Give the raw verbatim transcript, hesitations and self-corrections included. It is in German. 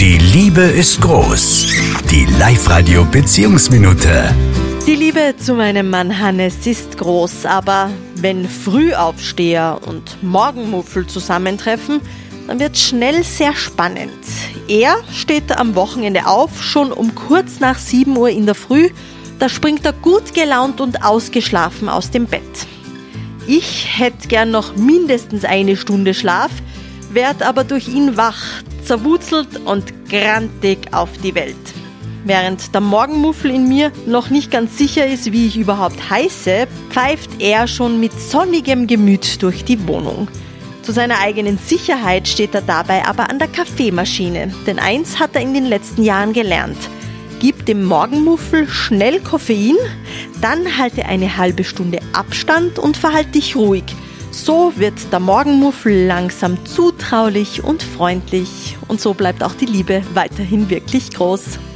Die Liebe ist groß. Die Live-Radio-Beziehungsminute. Die Liebe zu meinem Mann Hannes ist groß, aber wenn Frühaufsteher und Morgenmuffel zusammentreffen, dann wird schnell sehr spannend. Er steht am Wochenende auf, schon um kurz nach sieben Uhr in der Früh. Da springt er gut gelaunt und ausgeschlafen aus dem Bett. Ich hätte gern noch mindestens eine Stunde Schlaf, werd aber durch ihn wach, zerwurzelt und grantig auf die Welt. Während der Morgenmuffel in mir noch nicht ganz sicher ist, wie ich überhaupt heiße, pfeift er schon mit sonnigem Gemüt durch die Wohnung. Zu seiner eigenen Sicherheit steht er dabei aber an der Kaffeemaschine, denn eins hat er in den letzten Jahren gelernt: Gib dem Morgenmuffel schnell Koffein, dann halte eine halbe Stunde Abstand und verhalte dich ruhig. So wird der Morgenmuffel langsam zutraulich und freundlich und so bleibt auch die Liebe weiterhin wirklich groß.